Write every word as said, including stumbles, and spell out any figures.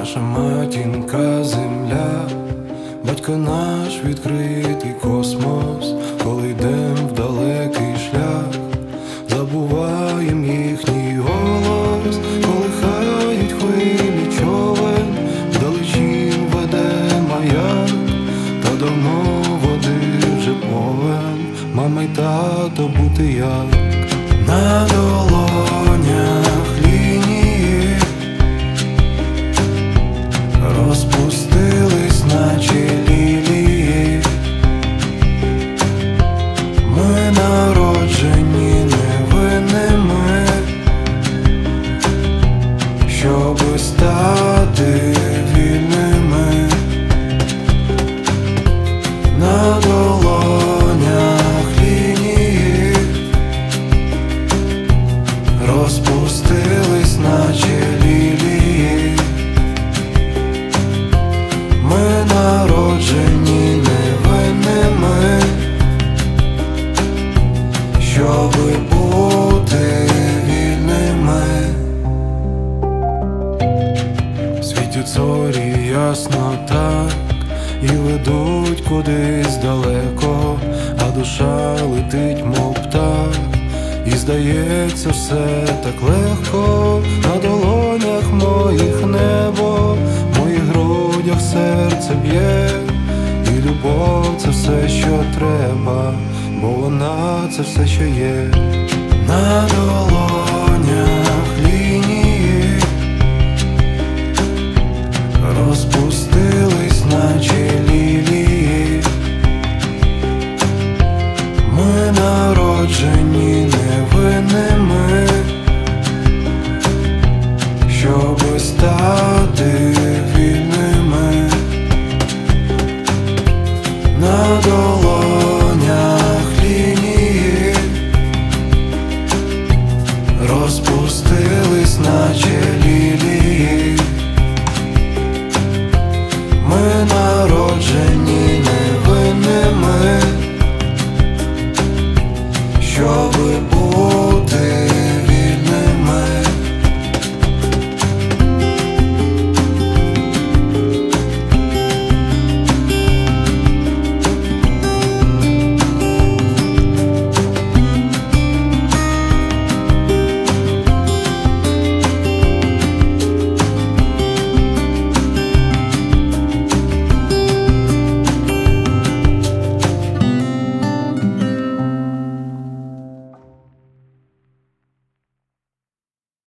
наша матінка земля, батько наш відкритий космос. Коли йдем в далекий шлях, забуваєм їхній голос. Коли хають хвилі човен, вдалечінь веде маяк, та давно води вже повен. Мама й тато бути як на долонях лінії розпустились, наче лілії. Ми народжені невинними, щоби стати вільними. На долонях лінії розпустились, наче лілії. Ми народжені невинними, щоби бути вільними. Світять зорі ясно так і ведуть кудись далеко, а душа летить, мов птах, і здається все так легко. На долонях моїх небо, в моїх грудях серце б'є, і любов — це все, що треба, бо вона — це все, що є. На долонях